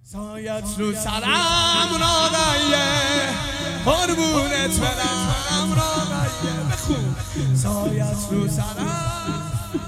سایت رو سرم راقیه قربونت برم راقیه بخون سایت رو سرم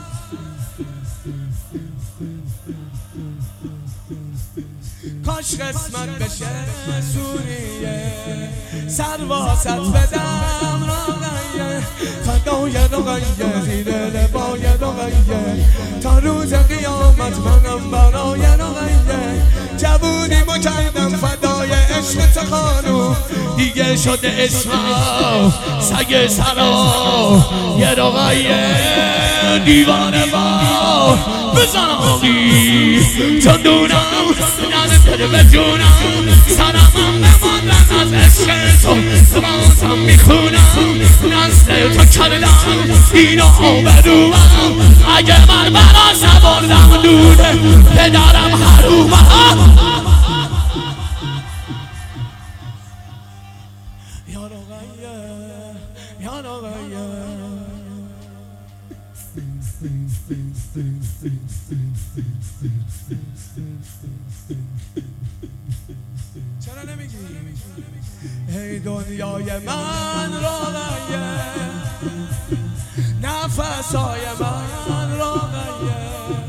کاش قسمت بشه سوریه سر واسط بدم راقیه فدای راقیه زیر لبای راقیه تا روز قیامت منم برای راقیه جوونیمو کردم فدای عشق تو خانو دیگه شده اسمم سگ سرا یه راقیه دیوانه با بزن آقی چون دونم نده به جونم سرمم بماندن از عشق تو زبانم میخونم نزد تو کردم اینو آبروم اگه من برا سبردم دوده پدرم حرومم یا راقیه یا راقیه چرا نمیگی؟ ای دنیای من راقیه نفسای من راقیه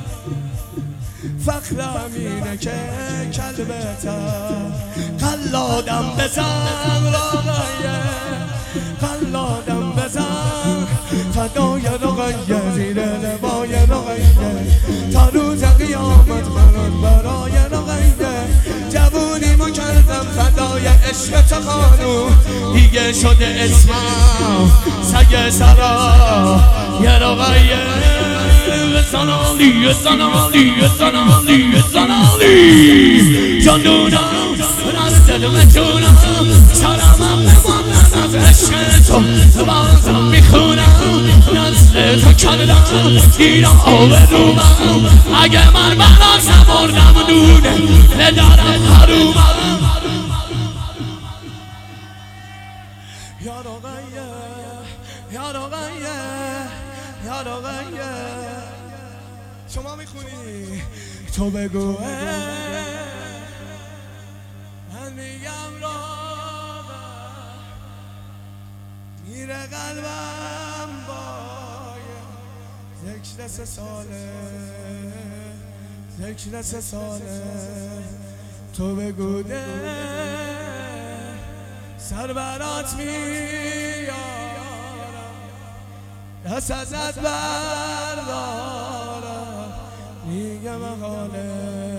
فخرم اینه که کلبتم قلادم بزن راقیه قلادم بزن فدای راقیه زیر لبای راقیه تا روز قیامت منم برای راقیه جوونیمو کردم فدای عشق تو خانو دیگه شده اسمم سگ سرا یه راقیه زنالی زنالی زنالی زنالی جان دونم دل من جونم سرمم بماندن از عشق تو زبانم میخونم نزد تو کردم دیرم آبرومم اگه من برا سبردم دونه پدرم حرومم یا راقیه یا راقیه یا راقیه شما میخونی تو بگو من میگم راقیه میره قلبم باید ذکر 3 ساله ذکر 3 ساله تو بگو ده سر برات میارم دست ازت بردارم دیگه مقاله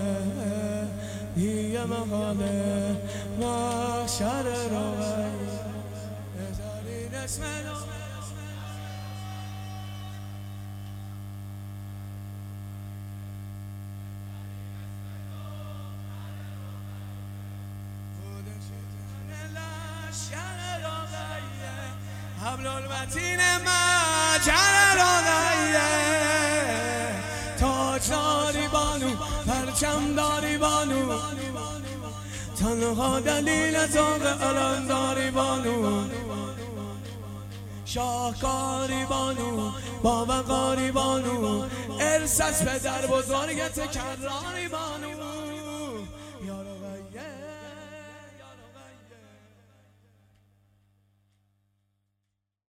دیگه مقاله محشر راقیه بذارین اسم حبل المتین مجر راقیه تاج داری بانو پرچم داری بانو تنها دلیل ذوق علم داری بانو شاهکاری بانو با وقاری بانو ارث از پدر بزرگت کراری بانو